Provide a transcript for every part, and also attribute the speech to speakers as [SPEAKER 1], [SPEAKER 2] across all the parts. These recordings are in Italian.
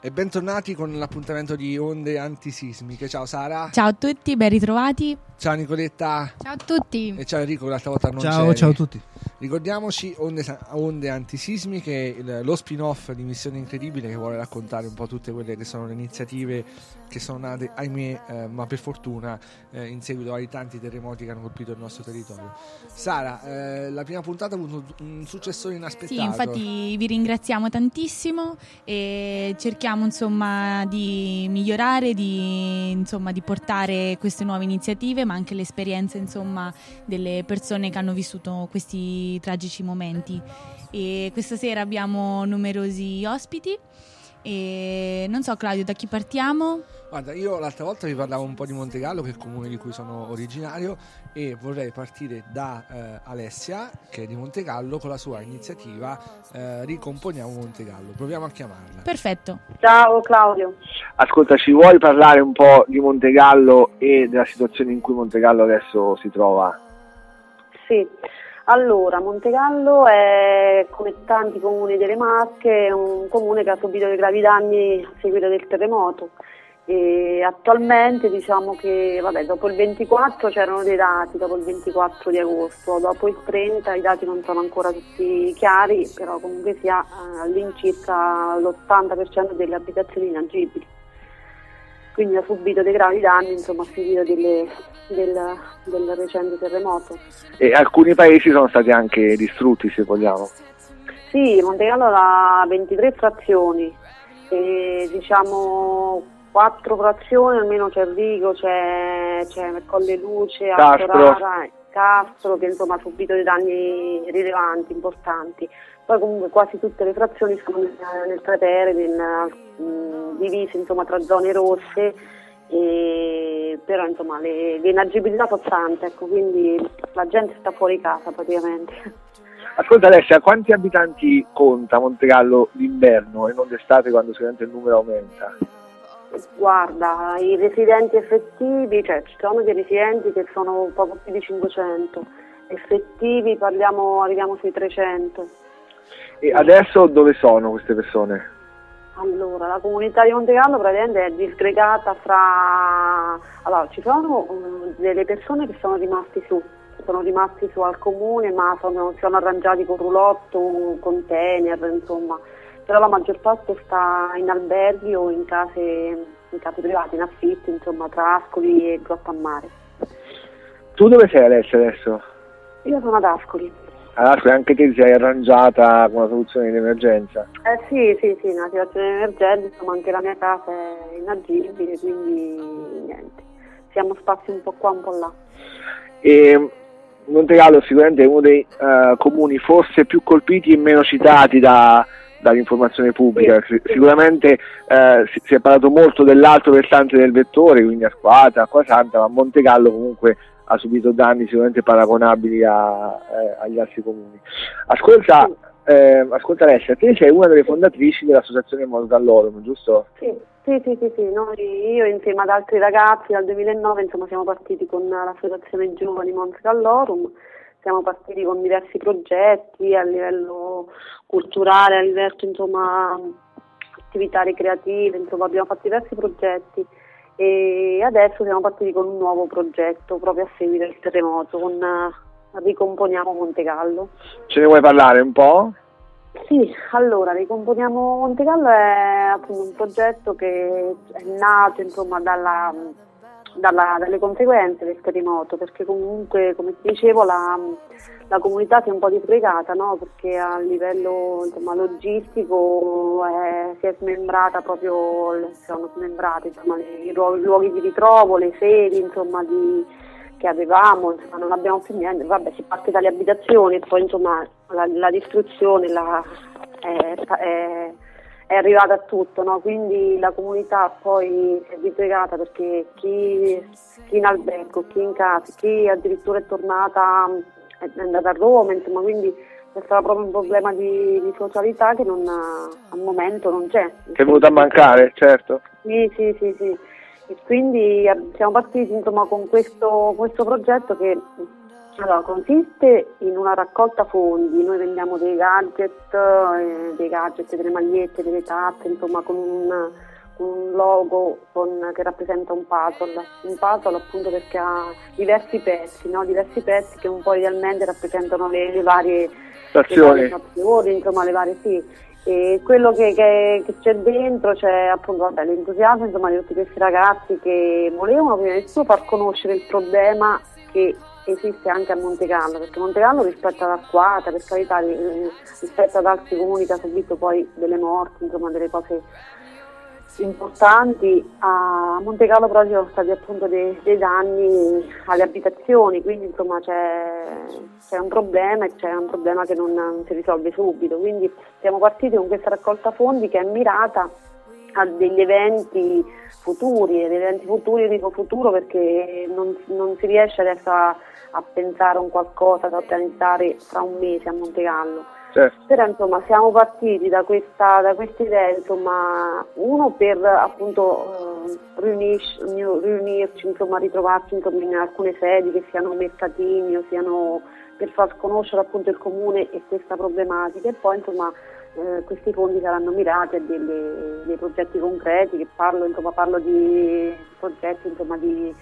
[SPEAKER 1] E bentornati con l'appuntamento di Onde Antisismiche. Ciao Sara.
[SPEAKER 2] Ciao a tutti, ben ritrovati.
[SPEAKER 1] Ciao Nicoletta.
[SPEAKER 3] Ciao a tutti.
[SPEAKER 1] E ciao Enrico, l'altra volta non
[SPEAKER 4] c'eri. Ciao a tutti.
[SPEAKER 1] Ricordiamoci Onde Antisismiche, lo spin-off di Missione Incredibile, che vuole raccontare un po' tutte quelle che sono le iniziative che sono nate, ahimè, ma per fortuna, in seguito ai tanti terremoti che hanno colpito il nostro territorio. Sara, la prima puntata ha avuto un successore inaspettato.
[SPEAKER 2] Sì, infatti vi ringraziamo tantissimo e cerchiamo insomma di migliorare, di portare queste nuove iniziative, ma anche le esperienze insomma delle persone che hanno vissuto questi tragici momenti. E questa sera abbiamo numerosi ospiti e non so, Claudio, da chi partiamo?
[SPEAKER 1] Guarda, io l'altra volta vi parlavo un po' di Montegallo, che è il comune di cui sono originario, e vorrei partire da Alessia, che è di Montegallo, con la sua iniziativa Ricomponiamo Montegallo. Proviamo a chiamarla.
[SPEAKER 2] Perfetto.
[SPEAKER 5] Ciao Claudio.
[SPEAKER 6] Ascolta, ci vuoi parlare un po' di Montegallo e della situazione in cui Montegallo adesso si trova?
[SPEAKER 5] Sì, allora Montegallo è, come tanti comuni delle Marche, un comune che ha subito dei gravi danni a seguito del terremoto. E attualmente diciamo che dopo il 24 c'erano dei dati, dopo il 24 di agosto, dopo il 30 i dati non sono ancora tutti chiari, però comunque sia all'incirca l'80% delle abitazioni inagibili, quindi ha subito dei gravi danni insomma a seguito del recente terremoto.
[SPEAKER 6] E alcuni paesi sono stati anche distrutti, se vogliamo.
[SPEAKER 5] Sì, Montegallo ha 23 frazioni e diciamo 4 frazioni, almeno c'è Rigo, c'è Colle Luce, Astorara, Castro, che insomma ha subito dei danni rilevanti, importanti. Poi comunque quasi tutte le frazioni sono nel cratere, divise insomma tra zone rosse, però insomma le inagibilità sono tante, ecco, quindi la gente sta fuori casa praticamente.
[SPEAKER 6] Ascolta Alessia, quanti abitanti conta Montegallo d'inverno e non d'estate, quando sicuramente il numero aumenta?
[SPEAKER 5] Guarda, i residenti effettivi, cioè ci sono dei residenti che sono poco più di 500, effettivi arriviamo sui 300.
[SPEAKER 6] E adesso dove sono queste persone?
[SPEAKER 5] Allora, la comunità di Montegallo praticamente è disgregata allora, ci sono delle persone che sono rimasti su al comune, ma si sono arrangiati con roulotte, container, insomma. Però la maggior parte sta in alberghi o in case private, in affitto, insomma, tra Ascoli e Grottammare.
[SPEAKER 6] Tu dove sei adesso?
[SPEAKER 5] Io sono ad Ascoli.
[SPEAKER 6] Ad Ascoli anche te ti sei arrangiata con una soluzione di emergenza?
[SPEAKER 5] Sì, una situazione di emergenza, insomma anche la mia casa è inagibile, quindi niente. Siamo sparsi un po' qua, un po' là.
[SPEAKER 6] E Montegallo sicuramente è uno dei comuni forse più colpiti e meno citati dall'informazione pubblica. Sì. Sicuramente si è parlato molto dell'altro versante del vettore, quindi Arquata, Acquasanta, ma Montegallo comunque ha subito danni sicuramente paragonabili agli altri comuni. Ascolta Alessia, te sei una delle fondatrici dell'associazione Montegallorum, giusto?
[SPEAKER 5] Sì. Io insieme ad altri ragazzi dal 2009 insomma siamo partiti con l'associazione Giovani Montegallorum. Siamo partiti con diversi progetti a livello culturale, a livello insomma attività ricreative, insomma abbiamo fatto diversi progetti e adesso siamo partiti con un nuovo progetto proprio a seguito del terremoto, con Ricomponiamo Montegallo. Ce
[SPEAKER 6] ne vuoi parlare un po'?
[SPEAKER 5] Sì, allora Ricomponiamo Montegallo è appunto un progetto che è nato insomma dalle conseguenze del terremoto, perché comunque, come ti dicevo, la comunità si è un po' disgregata, no? Perché a livello insomma logistico si è smembrata sono smembrati insomma i luoghi di ritrovo, le sedi insomma che avevamo, insomma non abbiamo più niente. Si parte dalle abitazioni e poi insomma la distruzione è arrivata a tutto, no? Quindi la comunità poi si è disgregata, perché chi in albergo, chi in casa, chi addirittura è andata a Roma, insomma, quindi è stato proprio un problema di socialità che al momento non c'è.
[SPEAKER 6] Che è venuto a mancare, certo.
[SPEAKER 5] Sì. E quindi siamo partiti insomma con questo progetto che Allora, consiste in una raccolta fondi, noi vendiamo dei gadget, delle magliette, delle tappe, insomma con un logo che rappresenta un puzzle appunto perché ha diversi pezzi, no? Diversi pezzi che un po' idealmente rappresentano le varie
[SPEAKER 6] Stazioni,
[SPEAKER 5] insomma le varie sì. E quello che c'è dentro c'è appunto l'entusiasmo insomma di tutti questi ragazzi che volevano prima di tutto far conoscere il problema che esiste anche a Montegallo, perché Montegallo rispetto ad Arquata, per carità, rispetto ad altri comuni che ha subito poi delle morti, insomma delle cose importanti, a Montegallo però ci sono stati appunto dei danni alle abitazioni, quindi insomma c'è un problema e c'è un problema che non si risolve subito, quindi siamo partiti con questa raccolta fondi che è mirata a degli eventi futuri, io dico futuro perché non si riesce adesso a pensare a un qualcosa da organizzare fra un mese a Montegallo.
[SPEAKER 6] certo.
[SPEAKER 5] Però insomma siamo partiti da questa idea, insomma, uno per appunto riunirci, insomma, ritrovarci insomma, in alcune sedi che siano mercatini o siano per far conoscere appunto il comune e questa problematica, e poi insomma questi fondi saranno mirati a dei progetti concreti, che parlo di progetti insomma di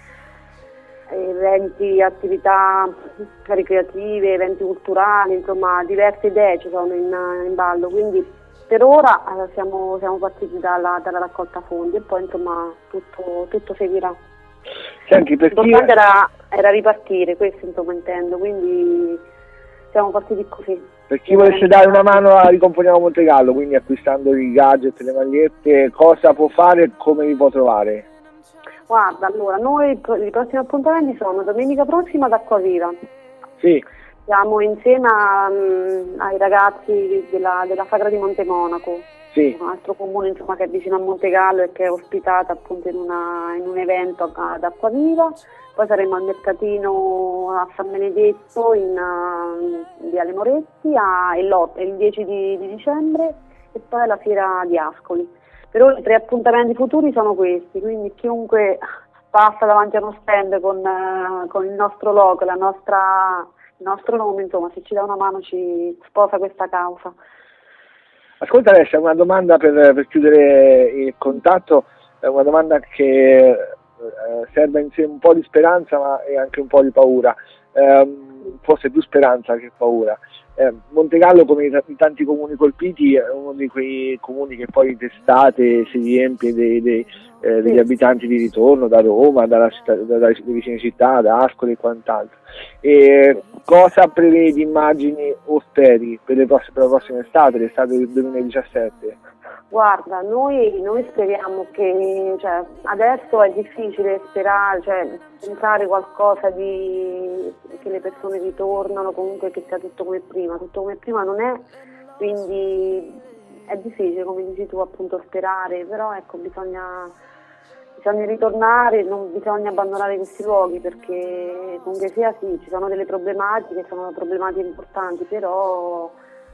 [SPEAKER 5] eventi, attività ricreative, eventi culturali, insomma diverse idee ci sono in ballo, quindi per ora siamo partiti dalla raccolta fondi e poi insomma tutto seguirà.
[SPEAKER 6] Senti, per chi...
[SPEAKER 5] L'importante era ripartire, questo insomma intendo, quindi siamo partiti così.
[SPEAKER 6] Per chi volesse dare una mano a Ricomponiamo Montegallo, quindi acquistando i gadget, le magliette, cosa può fare e come vi può trovare?
[SPEAKER 5] Guarda, allora, noi i prossimi appuntamenti sono domenica prossima ad Acquaviva.
[SPEAKER 6] Sì.
[SPEAKER 5] Siamo insieme ai ragazzi della Sagra di Montemonaco,
[SPEAKER 6] Sì.
[SPEAKER 5] un altro comune insomma, che è vicino a Montegallo e che è ospitata appunto in un evento ad Acquaviva. Poi saremo al mercatino a San Benedetto in Viale Moretti il 10 di dicembre e poi alla fiera di Ascoli. Per ora i 3 appuntamenti futuri sono questi, quindi chiunque passa davanti a uno stand con il nostro logo, il nostro nome, insomma, se ci dà una mano ci sposa questa causa.
[SPEAKER 6] Ascolta Alessia, una domanda per chiudere il contatto, una domanda che serve in sé un po' di speranza ma e anche un po' di paura, forse più speranza che paura. Montegallo, come i tanti comuni colpiti, è uno di quei comuni che poi d'estate si riempie degli abitanti di ritorno da Roma, dalle vicine città, da Ascoli e quant'altro. E cosa prevedi, immagini o speri per la prossima estate, l'estate del 2017?
[SPEAKER 5] Guarda, noi speriamo che, adesso è difficile sperare, pensare qualcosa che le persone ritornano, comunque che sia tutto come prima non è, quindi è difficile, come dici tu, appunto sperare, però ecco, bisogna ritornare, non bisogna abbandonare questi luoghi, perché comunque sia sì, ci sono delle problematiche, sono problematiche importanti, però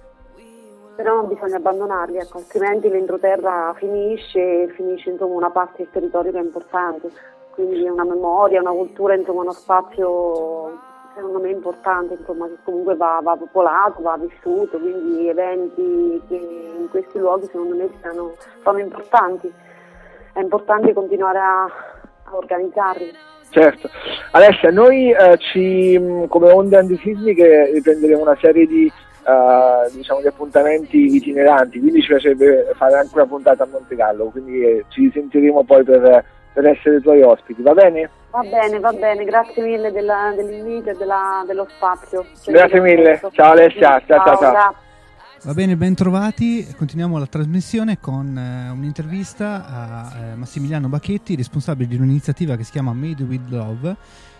[SPEAKER 5] non bisogna abbandonarli, ecco, altrimenti l'entroterra finisce insomma una parte del territorio che è importante, quindi una memoria, una cultura, insomma uno spazio secondo me importante, insomma, che comunque va popolato, va vissuto, quindi eventi che in questi luoghi secondo me sono importanti, è importante continuare a organizzarli.
[SPEAKER 6] Certo. Alessia, noi come onde antisismiche riprenderemo una serie di di appuntamenti itineranti, quindi ci piacerebbe fare anche una puntata a Montegallo, quindi ci risentiremo poi per essere tuoi ospiti, va bene?
[SPEAKER 5] Va bene, grazie mille dell'invito e dello spazio.
[SPEAKER 6] Grazie mille, ciao Alessia, ciao.
[SPEAKER 3] Va bene, ben trovati, continuiamo la trasmissione con un'intervista a Massimiliano Bacchetti, responsabile di un'iniziativa che si chiama Made with Love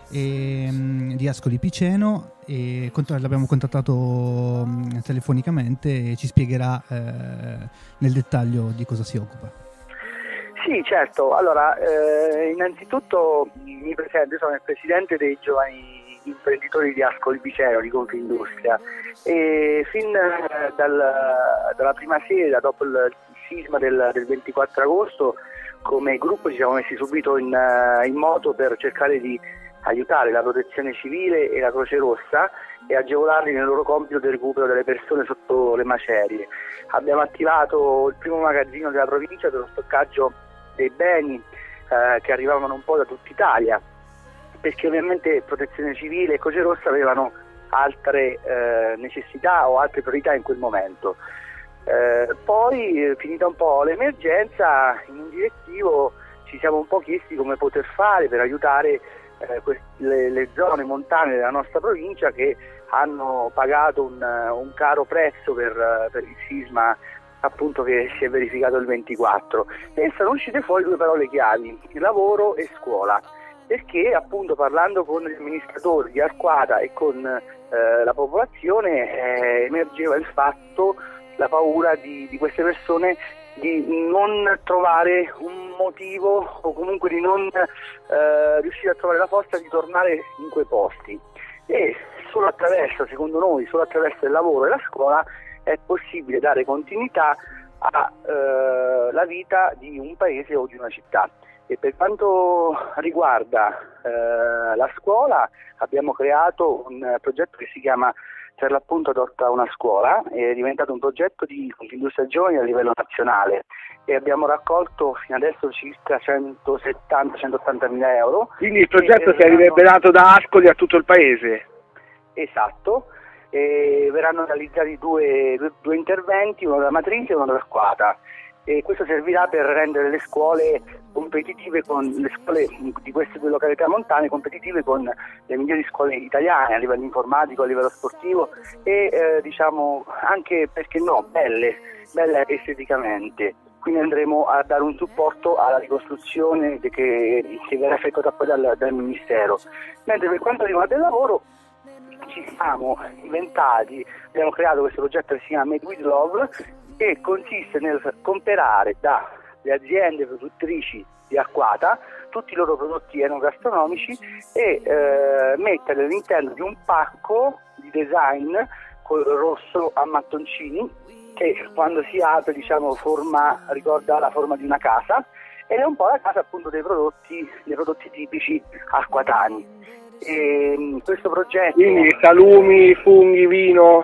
[SPEAKER 3] di Ascoli Piceno, e l'abbiamo contattato telefonicamente e ci spiegherà nel dettaglio di cosa si occupa.
[SPEAKER 4] Sì, certo. Allora, innanzitutto mi presento, sono il presidente dei giovani imprenditori di Ascoli Piceno, di Confindustria, e fin dalla prima sera, dopo il sisma del 24 agosto, come gruppo ci siamo messi subito in moto per cercare di aiutare la Protezione Civile e la Croce Rossa e agevolarli nel loro compito del recupero delle persone sotto le macerie. Abbiamo attivato il primo magazzino della provincia per lo stoccaggio dei beni che arrivavano un po' da tutta Italia, perché ovviamente Protezione Civile e Croce Rossa avevano altre necessità o altre priorità in quel momento. Poi, finita un po' l'emergenza, in un direttivo ci siamo un po' chiesti come poter fare per aiutare le zone montane della nostra provincia che hanno pagato un caro prezzo per il sisma appunto che si è verificato il 24, e sono uscite fuori due parole chiavi: lavoro e scuola, perché appunto parlando con gli amministratori di Arquata e con la popolazione emergeva il fatto, la paura di queste persone di non trovare un motivo o comunque di non riuscire a trovare la forza di tornare in quei posti, e solo attraverso, secondo noi, solo attraverso il lavoro e la scuola è possibile dare continuità alla vita di un paese o di una città. E per quanto riguarda la scuola, abbiamo creato un progetto che si chiama per l'appunto Adotta una scuola, è diventato un progetto di Confindustria Giovani a livello nazionale e abbiamo raccolto fino adesso circa 170-180 mila euro.
[SPEAKER 6] Quindi il progetto si è riverberato da Ascoli a tutto il paese?
[SPEAKER 4] Esatto, e verranno realizzati due interventi, uno da Matrice e uno da Arquata, e questo servirà per rendere le scuole competitive, con le scuole di queste due località montane competitive con le migliori scuole italiane a livello informatico, a livello sportivo e diciamo anche, perché no, belle esteticamente. Quindi andremo a dare un supporto alla ricostruzione che verrà effettuata poi dal Ministero. Mentre per quanto riguarda il lavoro ci siamo inventati, abbiamo creato questo progetto che si chiama Made with Love, che consiste nel comprare dalle aziende produttrici di Arquata tutti i loro prodotti enogastronomici e metterli all'interno di un pacco di design col rosso a mattoncini che quando si apre ricorda la forma di una casa, ed è un po' la casa appunto dei prodotti tipici arquatani. E questo progetto,
[SPEAKER 6] quindi salumi, funghi, vino.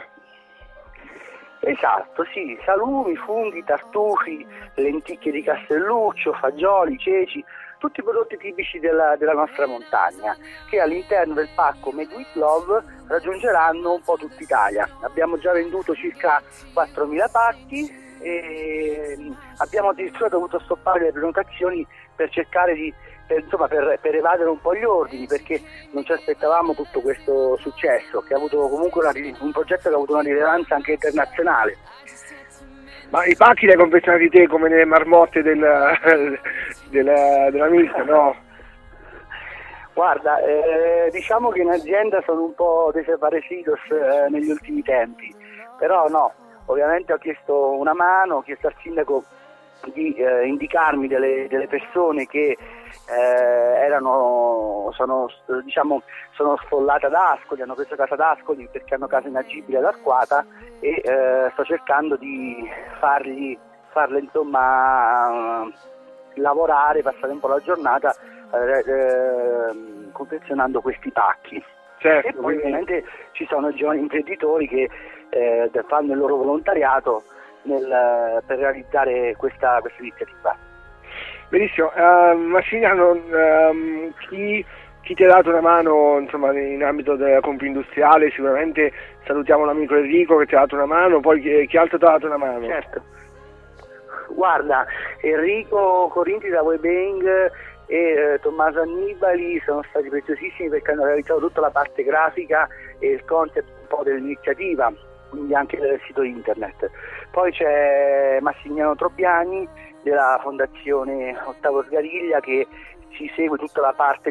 [SPEAKER 4] Esatto, sì, salumi, funghi, tartufi, lenticchie di Castelluccio, fagioli, ceci, tutti i prodotti tipici della nostra montagna, che all'interno del pacco Made with Love raggiungeranno un po' tutta Italia. Abbiamo già venduto circa 4.000 pacchi e abbiamo addirittura dovuto stoppare le prenotazioni per cercare per evadere un po' gli ordini, perché non ci aspettavamo tutto questo successo, che ha avuto comunque un progetto che ha avuto una rilevanza anche internazionale.
[SPEAKER 6] Ma i pacchi li hai confezionati te come nelle marmotte della missa, no?
[SPEAKER 4] Guarda, diciamo che in azienda sono un po' desaparecidos negli ultimi tempi, però no, ovviamente ho chiesto una mano, ho chiesto al sindaco di indicarmi delle persone che sono sfollate ad Ascoli, hanno preso casa ad Ascoli perché hanno casa inagibile ad Arquata, e sto cercando di farle insomma lavorare, passare un po' la giornata confezionando questi pacchi.
[SPEAKER 6] Certo,
[SPEAKER 4] e poi ovviamente ci sono giovani imprenditori che fanno il loro volontariato per realizzare questa iniziativa.
[SPEAKER 6] Benissimo, Massimiliano, chi ti ha dato una mano insomma in ambito della Confindustриale? Sicuramente salutiamo l'amico Enrico che ti ha dato una mano, poi chi altro ti ha dato una mano?
[SPEAKER 4] Certo, guarda, Enrico Corinti da Webeng e Tommaso Annibali sono stati preziosissimi perché hanno realizzato tutta la parte grafica e il concept un po' dell'iniziativa, quindi anche del sito internet. Poi c'è Massimiliano Trobbiani della Fondazione Ottavo Sgariglia che ci segue tutta la parte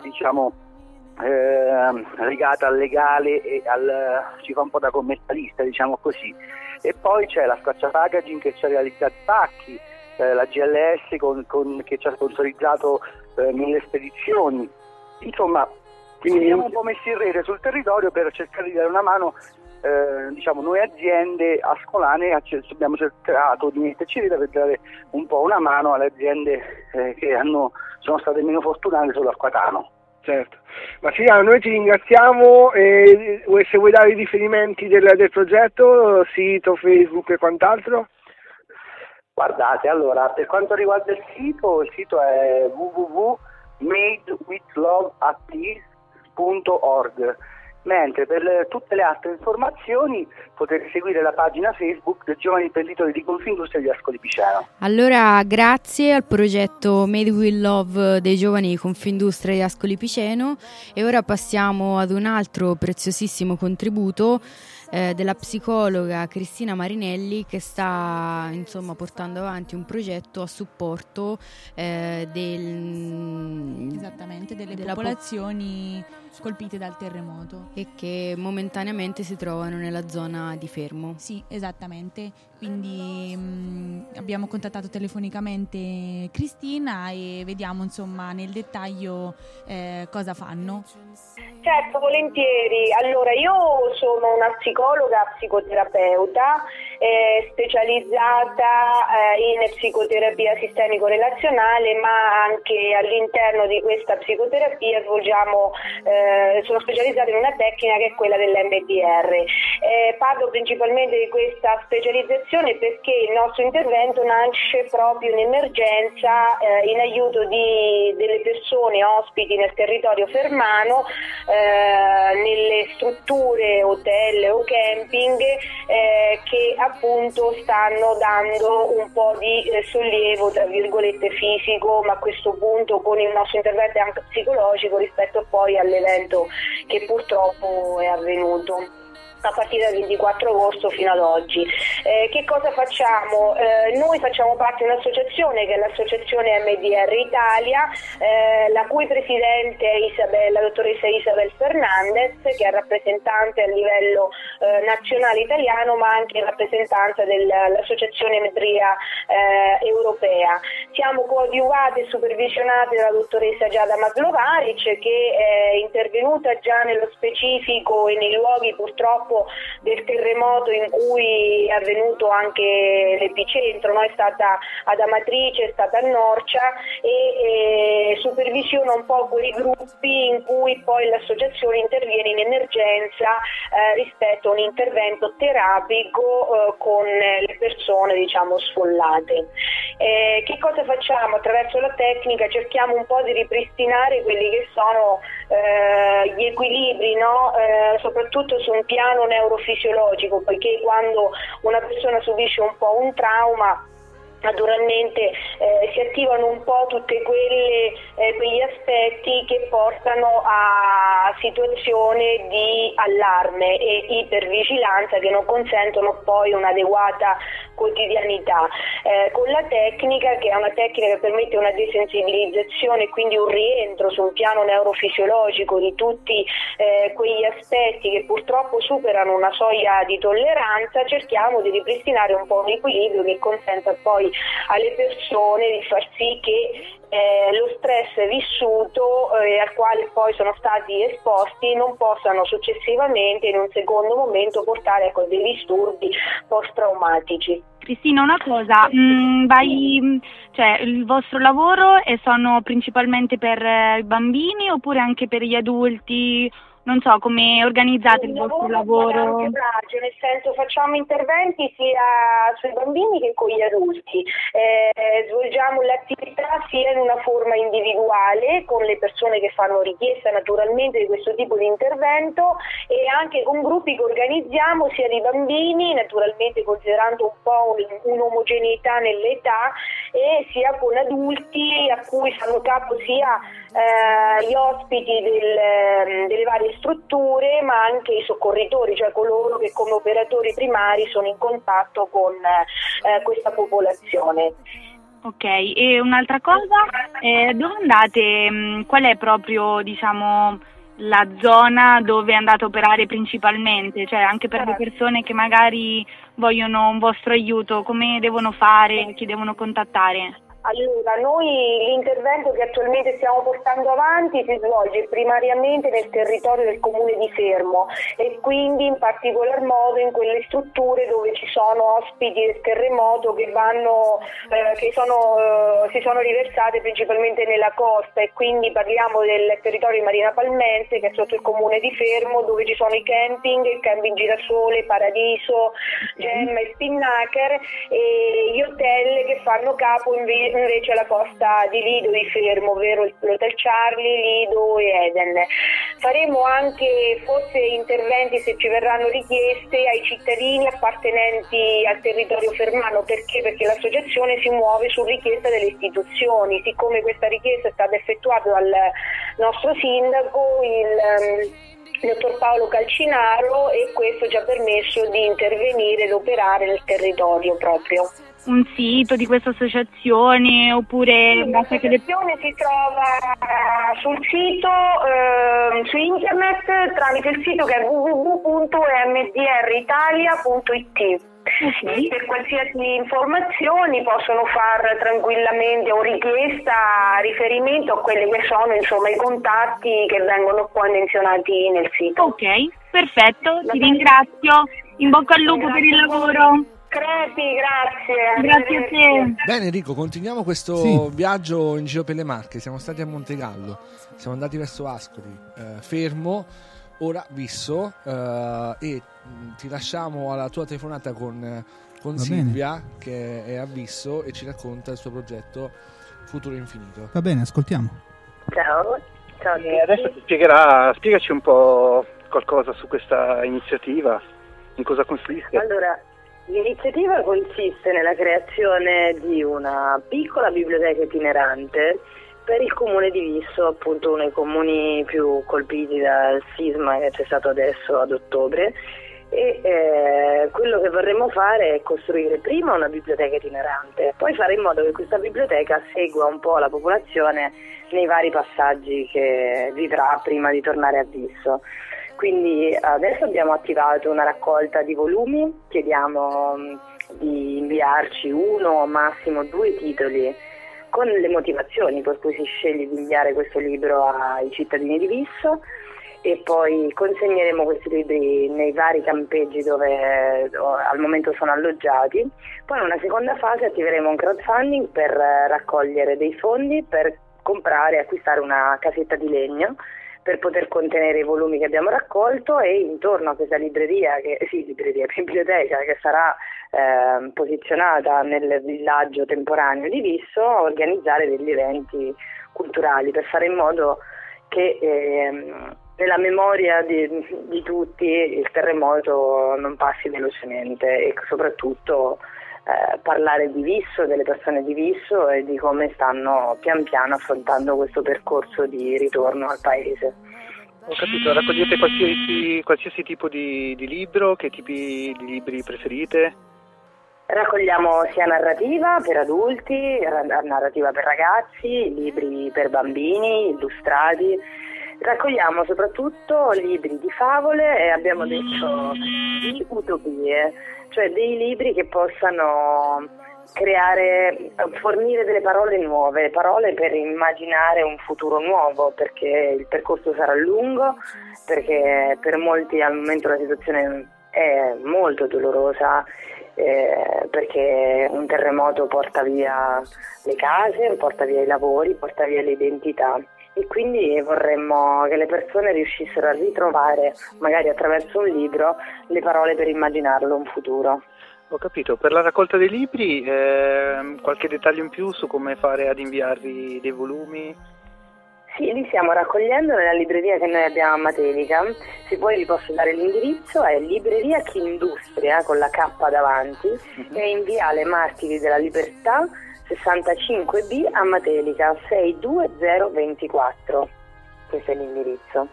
[SPEAKER 4] legata al legale e ci fa un po' da commercialista, diciamo così. E poi c'è la Scaccia Packaging che ci ha realizzato i pacchi, la GLS che ci ha sponsorizzato 1000 spedizioni. Insomma, quindi siamo un po' messi in rete sul territorio per cercare di dare una mano. Noi aziende ascolane abbiamo cercato di metterci lì per dare un po' una mano alle aziende che sono state meno fortunate sull'Arquatano.
[SPEAKER 6] Certo. Massimiliano, noi ti ringraziamo e se vuoi dare i riferimenti del progetto, sito, Facebook e quant'altro?
[SPEAKER 4] Guardate, allora, per quanto riguarda il sito è www.madewithloveat.org, mentre per tutte le altre informazioni potete seguire la pagina Facebook dei Giovani Imprenditori di Confindustria di Ascoli Piceno.
[SPEAKER 7] Allora, grazie al progetto Made with Love dei Giovani di Confindustria di Ascoli Piceno, e ora passiamo ad un altro preziosissimo contributo della psicologa Cristina Marinelli, che sta portando avanti un progetto a supporto
[SPEAKER 2] delle popolazioni colpite dal terremoto
[SPEAKER 7] e che momentaneamente si trovano nella zona di Fermo.
[SPEAKER 2] Sì, esattamente. Quindi abbiamo contattato telefonicamente Cristina e vediamo nel dettaglio cosa fanno.
[SPEAKER 8] Certo, volentieri. Allora, io sono una psicologa psicoterapeuta specializzata in psicoterapia sistemico-relazionale, ma anche all'interno di questa psicoterapia sono specializzata in una tecnica che è quella dell'MDR. Parlo principalmente di questa specializzazione perché il nostro intervento nasce proprio in emergenza in aiuto delle persone ospiti nel territorio fermano, nelle strutture hotel o camping che appunto stanno dando un po' di sollievo tra virgolette fisico, ma a questo punto con il nostro intervento anche psicologico rispetto poi all'evento che purtroppo è avvenuto a partire dal 24 agosto fino ad oggi. Che cosa facciamo? Noi facciamo parte di un'associazione che è l'associazione MDR Italia, la cui presidente è la dottoressa Isabel Fernandez, che è rappresentante a livello nazionale italiano, ma anche in rappresentanza dell'associazione Medria europea. Siamo coadiuvate e supervisionate dalla dottoressa Giada Maglovaric, che è intervenuta già nello specifico e nei luoghi purtroppo del terremoto in cui è avvenuto anche l'epicentro, no? È stata ad Amatrice, è stata a Norcia e supervisiona un po' quei gruppi in cui poi l'associazione interviene in emergenza rispetto a un intervento terapico con le persone sfollate. Che cosa facciamo? Attraverso la tecnica cerchiamo un po' di ripristinare quelli che sono gli equilibri, no? Soprattutto su un piano neurofisiologico, poiché quando una persona subisce un po' un trauma naturalmente si attivano un po' tutti quegli aspetti che portano a situazioni di allarme e ipervigilanza che non consentono poi un'adeguata quotidianità. Con la tecnica, che è una tecnica che permette una desensibilizzazione e quindi un rientro su un piano neurofisiologico di tutti quegli aspetti che purtroppo superano una soglia di tolleranza, cerchiamo di ripristinare un po' un equilibrio che consenta poi alle persone di far sì che lo stress vissuto al quale poi sono stati esposti non possano successivamente in un secondo momento portare a dei disturbi post-traumatici.
[SPEAKER 9] Cristina, una cosa, il vostro lavoro sono principalmente per i bambini oppure anche per gli adulti? Non so, come organizzate il vostro lavoro?
[SPEAKER 8] Nel senso, facciamo interventi sia sui bambini che con gli adulti. Svolgiamo l'attività sia in una forma individuale con le persone che fanno richiesta naturalmente di questo tipo di intervento e anche con gruppi che organizziamo sia di bambini, naturalmente considerando un po' un'omogeneità nell'età, e sia con adulti a cui fanno capo sia gli ospiti delle varie strutture, ma anche i soccorritori, cioè coloro che come operatori primari sono in contatto con questa popolazione.
[SPEAKER 9] Ok, e un'altra cosa, dove andate? Qual è proprio, la zona dove andate a operare principalmente? Cioè anche per le persone che magari vogliono un vostro aiuto, come devono fare, chi devono contattare?
[SPEAKER 8] Allora, noi l'intervento che attualmente stiamo portando avanti si svolge primariamente nel territorio del comune di Fermo e quindi in particolar modo in quelle strutture dove ci sono ospiti del terremoto che si sono riversate principalmente nella costa, e quindi parliamo del territorio di Marina Palmense, che è sotto il comune di Fermo, dove ci sono il camping Girasole, Paradiso, Gemma e Spinnaker, e gli hotel che fanno capo invece alla costa di Lido di Fermo, ovvero l'Hotel Charlie, Lido e Eden. Faremo anche forse interventi, se ci verranno richieste, ai cittadini appartenenti al territorio fermano. Perché? Perché l'associazione si muove su richiesta delle istituzioni. Siccome questa richiesta è stata effettuata dal nostro sindaco, il dottor Paolo Calcinaro, e questo ci ha permesso di intervenire ed operare nel territorio proprio.
[SPEAKER 9] Un sito di questa associazione oppure
[SPEAKER 8] l'associazione si trova sul sito, su internet, tramite il sito che è www.mdritalia.it. Okay. Per qualsiasi informazioni possono fare tranquillamente o richiesta riferimento a quelli che sono i contatti che vengono poi menzionati nel sito.
[SPEAKER 9] Ok, perfetto, ti ringrazio, in bocca al lupo per il lavoro.
[SPEAKER 8] Grazie.
[SPEAKER 9] Grazie a te.
[SPEAKER 1] Bene Enrico, continuiamo questo viaggio in giro per le Marche. Siamo stati a Montegallo, siamo andati verso Ascoli, Fermo, ora Visso, e ti lasciamo alla tua telefonata con Silvia, che è a Visso e ci racconta il suo progetto Futuro Infinito.
[SPEAKER 3] Va bene, ascoltiamo.
[SPEAKER 10] Ciao. Adesso spiegaci un po' qualcosa su questa iniziativa, in cosa consiste.
[SPEAKER 11] Allora, l'iniziativa consiste nella creazione di una piccola biblioteca itinerante per il comune di Visso, appunto uno dei comuni più colpiti dal sisma che c'è stato adesso ad ottobre, e quello che vorremmo fare è costruire prima una biblioteca itinerante, poi fare in modo che questa biblioteca segua un po' la popolazione nei vari passaggi che vivrà prima di tornare a Visso. Quindi adesso abbiamo attivato una raccolta di volumi, chiediamo di inviarci 1 o massimo 2 titoli con le motivazioni per cui si sceglie di inviare questo libro ai cittadini di Visso, e poi consegneremo questi libri nei vari campeggi dove al momento sono alloggiati. Poi in una seconda fase attiveremo un crowdfunding per raccogliere dei fondi per comprare e acquistare una casetta di legno per poter contenere i volumi che abbiamo raccolto, e intorno a questa biblioteca che sarà posizionata nel villaggio temporaneo di Visso, organizzare degli eventi culturali per fare in modo che nella memoria di tutti il terremoto non passi velocemente, e soprattutto parlare di Visso, delle persone di Visso e di come stanno pian piano affrontando questo percorso di ritorno al paese.
[SPEAKER 10] Ho capito, raccogliete qualsiasi tipo di libro, che tipi di libri preferite?
[SPEAKER 11] Raccogliamo sia narrativa per adulti, narrativa per ragazzi, libri per bambini, illustrati. Raccogliamo soprattutto libri di favole e abbiamo detto di utopie, cioè dei libri che possano fornire delle parole nuove, parole per immaginare un futuro nuovo, perché il percorso sarà lungo, perché per molti al momento la situazione è molto dolorosa, perché un terremoto porta via le case, porta via i lavori, porta via le identità. E quindi vorremmo che le persone riuscissero a ritrovare, magari attraverso un libro, le parole per immaginarlo un futuro.
[SPEAKER 10] Ho capito. Per la raccolta dei libri, qualche dettaglio in più su come fare ad inviarvi dei volumi?
[SPEAKER 11] Sì, li stiamo raccogliendo nella libreria che noi abbiamo a Matelica. Se poi vi posso dare l'indirizzo, è libreria Chindustria con la K davanti, è in viale Martiri della Libertà 65B a Matelica 62024. Questo è l'indirizzo.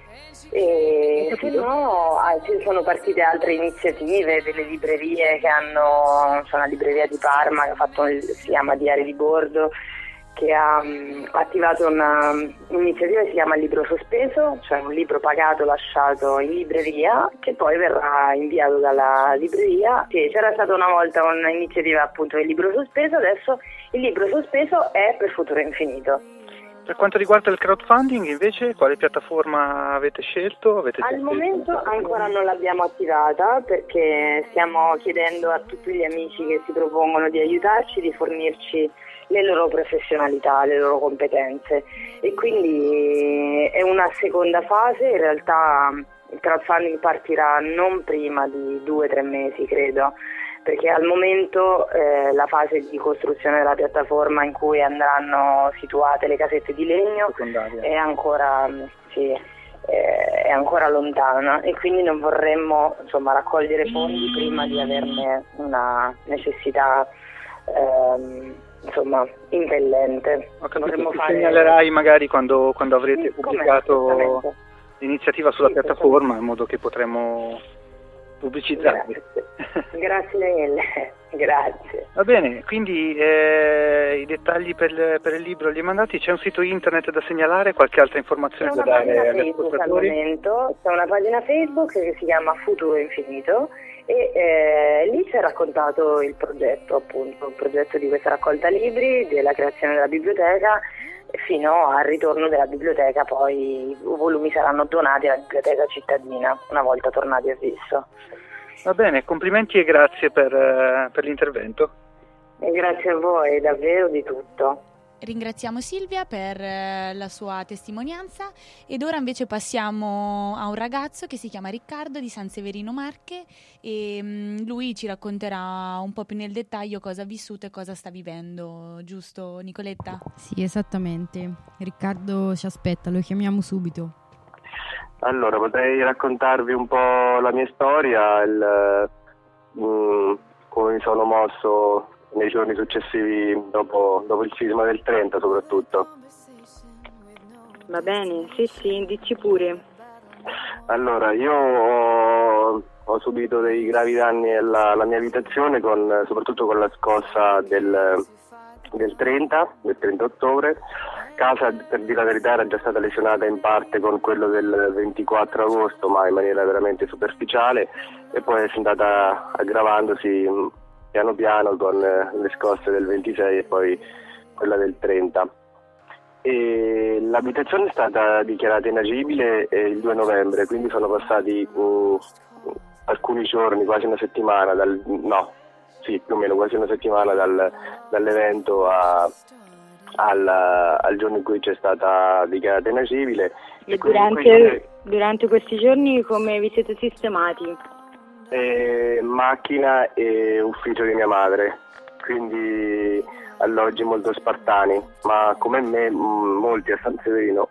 [SPEAKER 11] E se no ci sono partite altre iniziative delle librerie che hanno, c'è una libreria di Parma che si chiama Diari di Bordo, che ha attivato un'iniziativa che si chiama Libro Sospeso, cioè un libro pagato lasciato in libreria che poi verrà inviato dalla libreria. Sì, c'era stata una volta un'iniziativa appunto del Libro Sospeso, adesso Il libro sospeso è Per Futuro Infinito.
[SPEAKER 10] Per quanto riguarda il crowdfunding invece, quale piattaforma avete scelto?
[SPEAKER 11] Al momento ancora non l'abbiamo attivata perché stiamo chiedendo a tutti gli amici che si propongono di aiutarci, di fornirci le loro professionalità, le loro competenze, e quindi è una seconda fase. In realtà il crowdfunding partirà non prima di 2-3 mesi, credo, perché al momento la fase di costruzione della piattaforma in cui andranno situate le casette di legno è ancora lontana, e quindi non vorremmo raccogliere fondi prima di averne una necessità impellente.
[SPEAKER 10] Ho capito, segnalerai magari quando avrete pubblicato l'iniziativa sulla piattaforma, in modo che potremo pubblicizzarli.
[SPEAKER 11] Grazie mille, grazie.
[SPEAKER 10] Va bene, quindi i dettagli per il libro li hai mandati. C'è un sito internet da segnalare, qualche altra informazione da dare agli ascoltatori?
[SPEAKER 11] C'è una pagina Facebook che si chiama Futuro Infinito, e lì c'è raccontato il progetto di questa raccolta libri, della creazione della biblioteca, fino al ritorno della biblioteca. Poi i volumi saranno donati alla biblioteca cittadina una volta tornati a Visso.
[SPEAKER 10] Va bene, complimenti e grazie per l'intervento.
[SPEAKER 11] E grazie a voi, davvero di tutto.
[SPEAKER 2] Ringraziamo Silvia per la sua testimonianza, ed ora invece passiamo a un ragazzo che si chiama Riccardo di San Severino Marche, e lui ci racconterà un po' più nel dettaglio cosa ha vissuto e cosa sta vivendo, giusto Nicoletta?
[SPEAKER 7] Sì, esattamente. Riccardo ci aspetta, lo chiamiamo subito.
[SPEAKER 12] Allora, potrei raccontarvi un po' la mia storia, come mi sono mosso nei giorni successivi dopo il sisma del 30 soprattutto.
[SPEAKER 11] Va bene, sì, dici pure.
[SPEAKER 12] Allora, io ho subito dei gravi danni alla mia abitazione, soprattutto con la scossa del 30 ottobre. Casa, per dire la verità, era già stata lesionata in parte con quello del 24 agosto, ma in maniera veramente superficiale, e poi è andata aggravandosi piano piano con le scosse del 26 e poi quella del 30. E l'abitazione è stata dichiarata inagibile il 2 novembre, quindi sono passati alcuni giorni, quasi una settimana, più o meno quasi una settimana dall'evento al giorno in cui c'è stata dichiarata inagibile.
[SPEAKER 11] E durante questi giorni come vi siete sistemati?
[SPEAKER 12] Macchina e ufficio di mia madre, quindi alloggi molto spartani, ma come me molti a San Severino.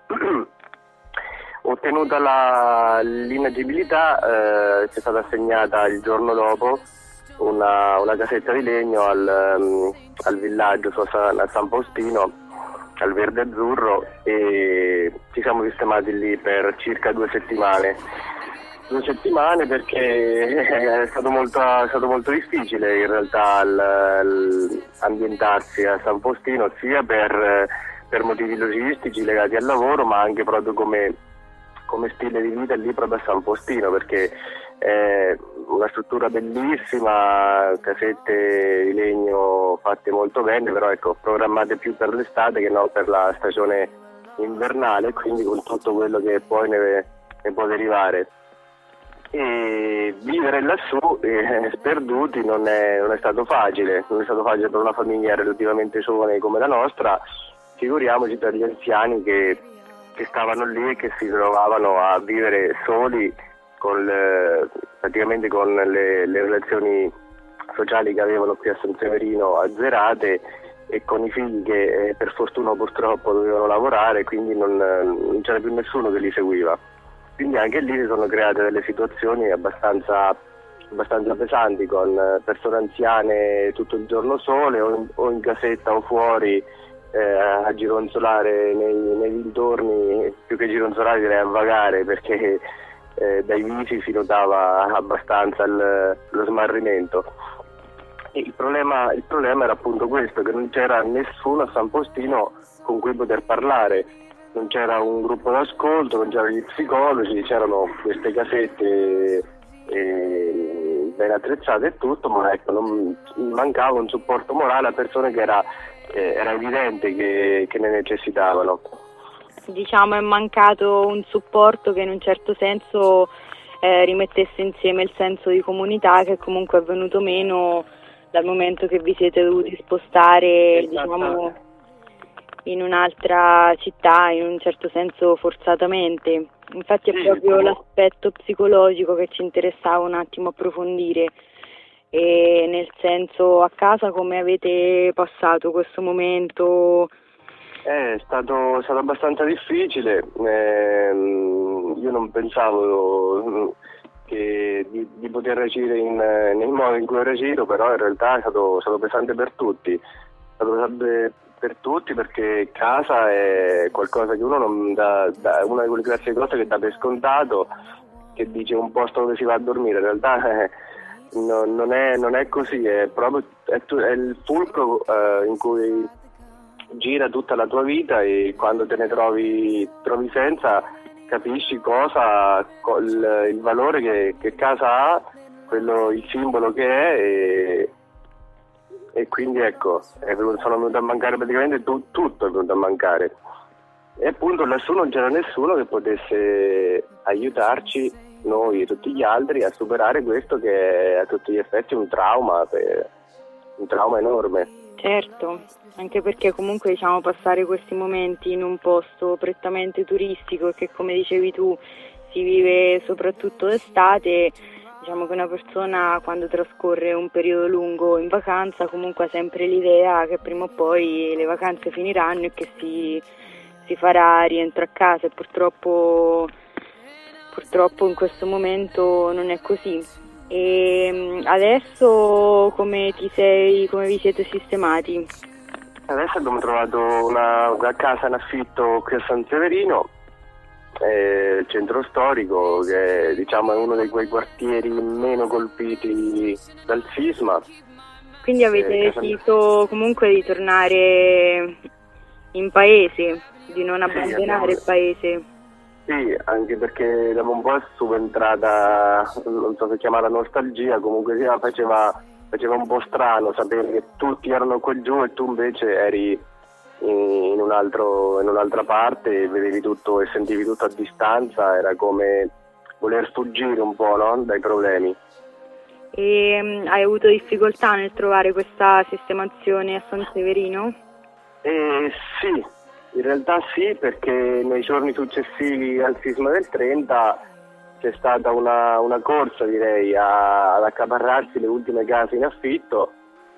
[SPEAKER 12] Ottenuta l'inagibilità, ci è stata assegnata il giorno dopo una casetta di legno al villaggio a San Faustino, al Verde Azzurro, e ci siamo sistemati lì per circa 2 settimane. 2 settimane perché è stato molto difficile in realtà ambientarsi a San Faustino, sia per motivi logistici legati al lavoro, ma anche proprio come stile di vita lì proprio a San Faustino, perché è una struttura bellissima, casette di legno fatte molto bene, però programmate più per l'estate che non per la stagione invernale, quindi con tutto quello che poi ne può derivare. E vivere lassù sperduti non è stato facile per una famiglia relativamente giovane come la nostra, figuriamoci per gli anziani che stavano lì e che si trovavano a vivere soli praticamente con le relazioni sociali che avevano qui a San Severino azzerate, e con i figli che per fortuna o purtroppo dovevano lavorare, quindi non c'era più nessuno che li seguiva. Quindi anche lì si sono create delle situazioni abbastanza pesanti, con persone anziane tutto il giorno sole o in casetta o fuori a gironzolare nei dintorni, più che gironzolare direi a vagare, perché dai visi si notava abbastanza lo smarrimento. E il problema era appunto questo, che non c'era nessuno a San Faustino con cui poter parlare. Non c'era un gruppo d'ascolto, non c'erano gli psicologi, c'erano queste casette ben attrezzate e tutto, ma non mancava un supporto morale a persone che era era evidente che ne necessitavano.
[SPEAKER 7] Diciamo è mancato un supporto che in un certo senso rimettesse insieme il senso di comunità, che comunque è venuto meno dal momento che vi siete dovuti spostare, diciamo, in un'altra città, in un certo senso forzatamente. Infatti è proprio l'aspetto psicologico che ci interessava un attimo approfondire, e nel senso, a casa come avete passato questo momento?
[SPEAKER 12] È stato abbastanza difficile, io non pensavo di poter reagire nel modo in cui ho reagito, però in realtà è stato pesante per tutti. È stato pesante per tutti perché casa è qualcosa che uno non dà, una di quelle classiche cose che dà per scontato, che dice un posto dove si va a dormire. In realtà non è così, è proprio è il fulcro in cui gira tutta la tua vita, e quando te ne trovi senza, capisci il valore che casa ha, il simbolo che è, e quindi ecco, sono venuto a mancare praticamente tutto, è venuto a mancare, e appunto lassù non c'era nessuno che potesse aiutarci, noi e tutti gli altri, a superare questo che è a tutti gli effetti un trauma enorme.
[SPEAKER 7] Certo, anche perché comunque diciamo passare questi momenti in un posto prettamente turistico, e che come dicevi tu si vive soprattutto d'estate, diciamo che una persona quando trascorre un periodo lungo in vacanza comunque ha sempre l'idea che prima o poi le vacanze finiranno e che si farà rientro a casa, e purtroppo in questo momento non è così. E adesso come vi siete sistemati?
[SPEAKER 12] Adesso abbiamo trovato una casa in affitto qui a San Severino, il centro storico, che diciamo è uno dei quei quartieri meno colpiti dal sisma.
[SPEAKER 7] Quindi avete deciso comunque di tornare in paese, di non abbandonare il paese?
[SPEAKER 12] Sì, anche perché dopo un po' è subentrata, non so se chiamata nostalgia, comunque sia, faceva un po' strano sapere che tutti erano qua giù e tu invece eri in un'altra parte, e vedevi tutto e sentivi tutto a distanza, era come voler sfuggire un po', no? Dai problemi.
[SPEAKER 7] E hai avuto difficoltà nel trovare questa sistemazione a San Severino?
[SPEAKER 12] Sì, in realtà sì, perché nei giorni successivi al sisma del 30 c'è stata una corsa, direi, ad accaparrarsi le ultime case in affitto,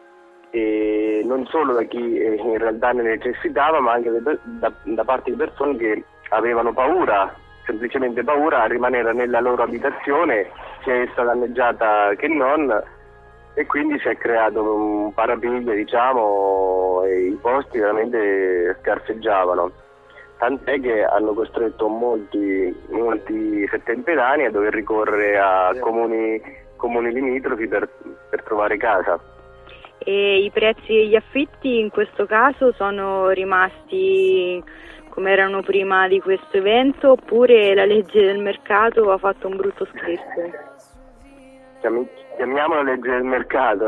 [SPEAKER 12] e non solo da chi in realtà ne necessitava, ma anche da parte di persone che avevano paura, semplicemente paura a rimanere nella loro abitazione, sia essa danneggiata che non, e quindi si è creato un parapiglia, diciamo, e i posti veramente scarseggiavano, tant'è che hanno costretto molti settemperanei a dover ricorrere a comuni limitrofi per trovare casa.
[SPEAKER 7] E i prezzi degli affitti in questo caso sono rimasti come erano prima di questo evento, oppure la legge del mercato ha fatto un brutto scherzo?
[SPEAKER 12] Chiamiamola legge del mercato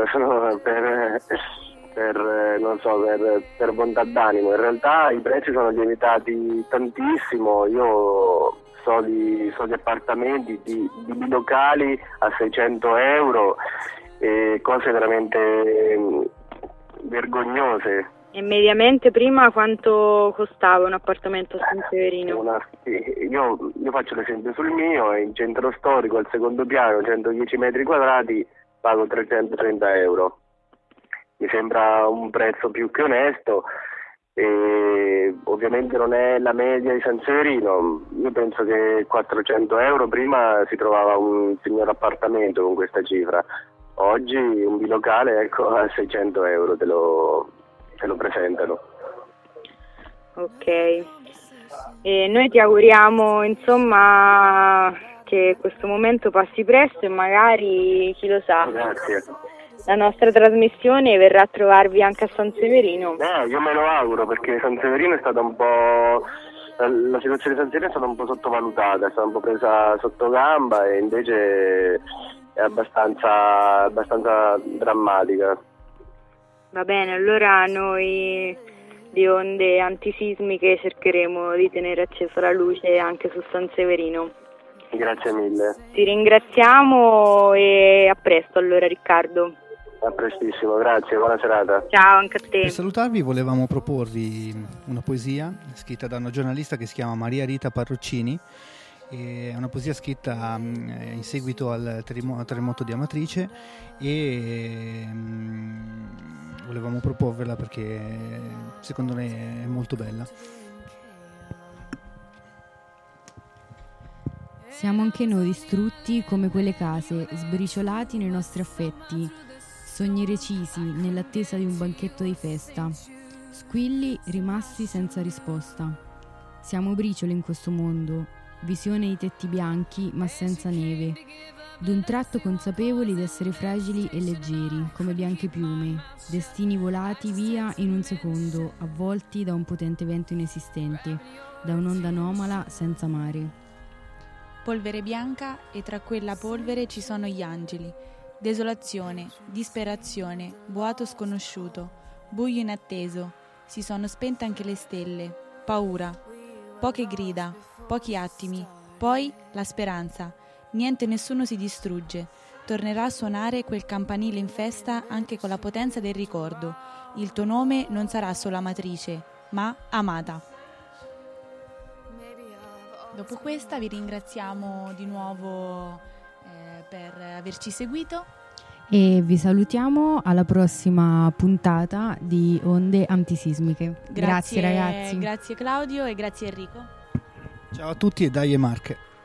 [SPEAKER 12] per bontà d'animo. In realtà i prezzi sono lievitati tantissimo. Io so di appartamenti, di locali a 600 euro, e cose veramente vergognose.
[SPEAKER 7] E mediamente prima quanto costava un appartamento a San Severino?
[SPEAKER 12] Io faccio l'esempio sul mio, in centro storico al secondo piano, 110 metri quadrati, pago 330 euro. Mi sembra un prezzo più che onesto, e ovviamente non è la media di San Severino. Io penso che 400 euro prima si trovava un signor appartamento con questa cifra. Oggi un bilocale, ecco, a 600 euro te lo presentano.
[SPEAKER 7] Ok, e noi ti auguriamo insomma che questo momento passi presto, e magari, chi lo sa,
[SPEAKER 12] grazie,
[SPEAKER 7] la nostra trasmissione verrà a trovarvi anche a San Severino.
[SPEAKER 12] Io me lo auguro, perché San Severino è stata un po', la situazione di San Severino è stata un po' sottovalutata, è stata un po' presa sotto gamba, e invece è abbastanza drammatica.
[SPEAKER 13] Va bene, allora noi di Onde Antisismiche cercheremo di tenere accesa la luce anche su San Severino.
[SPEAKER 12] Grazie mille.
[SPEAKER 13] Ti ringraziamo e a presto allora, Riccardo.
[SPEAKER 12] A prestissimo, grazie, buona serata.
[SPEAKER 13] Ciao anche a te.
[SPEAKER 3] Per salutarvi volevamo proporvi una poesia scritta da una giornalista che si chiama Maria Rita Parroccini. È una poesia scritta in seguito al terremoto di Amatrice e volevamo proporverla perché secondo me è molto bella.
[SPEAKER 7] Siamo anche noi distrutti come quelle case, sbriciolati nei nostri affetti, sogni recisi nell'attesa di un banchetto di festa, squilli rimasti senza risposta. Siamo bricioli in questo mondo, visione di tetti bianchi ma senza neve, d'un tratto consapevoli di essere fragili e leggeri come bianche piume, destini volati via in un secondo, avvolti da un potente vento inesistente, da un'onda anomala senza mare.
[SPEAKER 2] Polvere bianca e tra quella polvere ci sono gli angeli. Desolazione, disperazione, boato sconosciuto, buio inatteso. Si sono spente anche le stelle. Paura. Poche grida, pochi attimi. Poi la speranza. Niente, nessuno si distrugge. Tornerà a suonare quel campanile in festa anche con la potenza del ricordo. Il tuo nome non sarà solo Amatrice, ma Amata. Dopo questa vi ringraziamo di nuovo per averci seguito
[SPEAKER 7] e vi salutiamo alla prossima puntata di Onde Antisismiche. Grazie ragazzi.
[SPEAKER 2] Grazie Claudio e grazie Enrico.
[SPEAKER 3] Ciao a tutti e dai Marche.